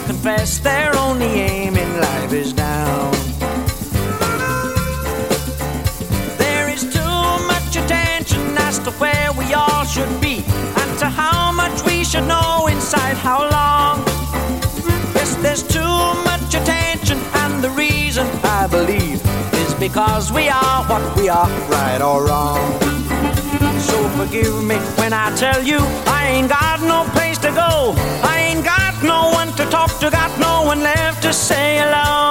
confess their only aim in life is down. There is too much attention as to where we all should be, and to how much we should know inside how long. Yes, there's too much attention, and the reason I believe is because we are what we are, right or wrong. So forgive me when I tell you I ain't got no place to go. I ain't got no one to talk to, got no one left to say hello.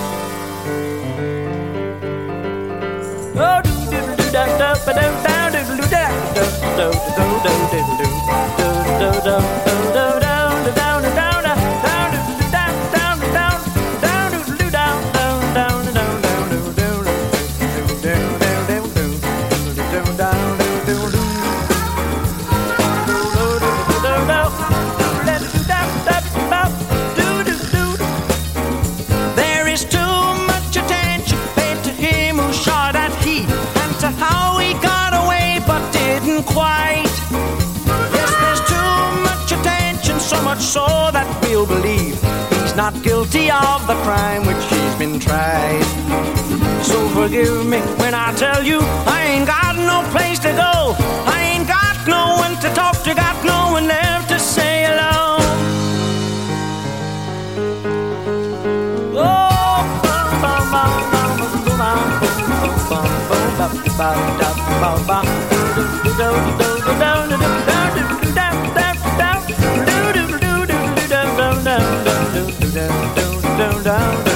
There is too much attention paid to him who shot at Heath, and to how he got away but didn't quite. Yes, there's too much attention, so much so that we'll believe he's not guilty of the crime which he's been tried. So forgive me when I tell you I ain't got no place to go. I ain't got no one to talk to, got no one left to say hello. Down